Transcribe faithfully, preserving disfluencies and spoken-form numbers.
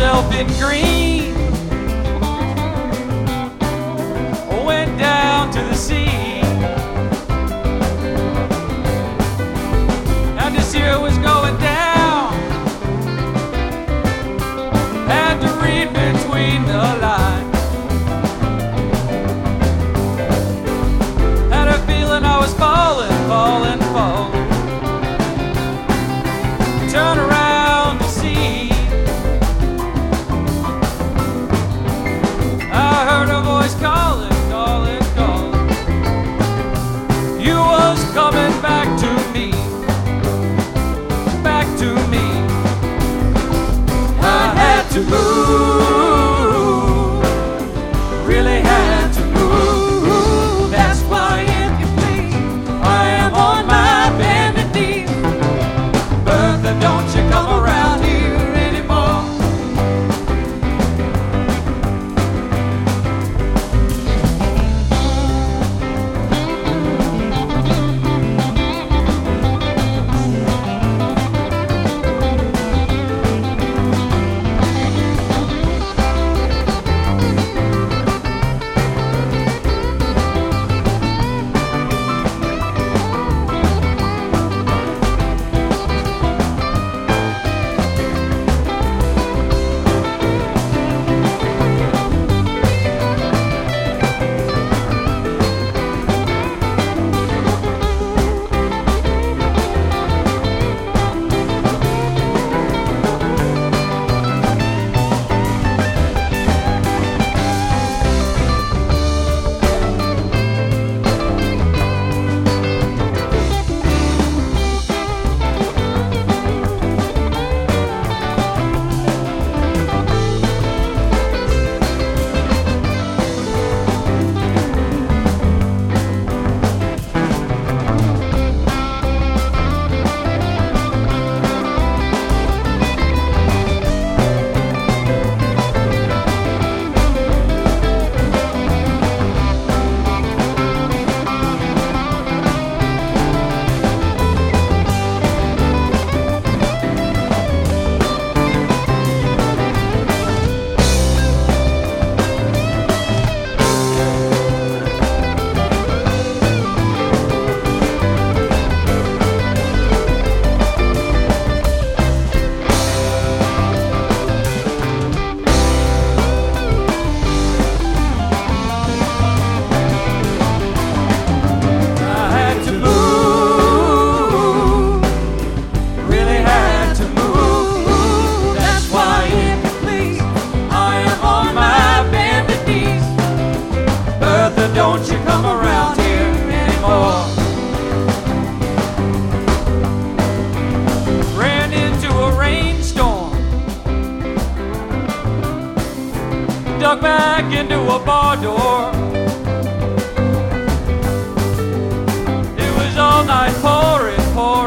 myself in green. Went down to the sea. Now this year was going down. Had to read between the lines. Had a feeling I was falling, falling, falling. Turn around to see. I heard a voice calling, calling, calling. You was coming back to me, back to me. I had to move, really had to move. That's why if you please, I am on my bended knees. Bertha, don't you come around here anymore. Don't you come around here anymore. Ran into a rainstorm, dug back into a bar door. It was all night pouring, pouring.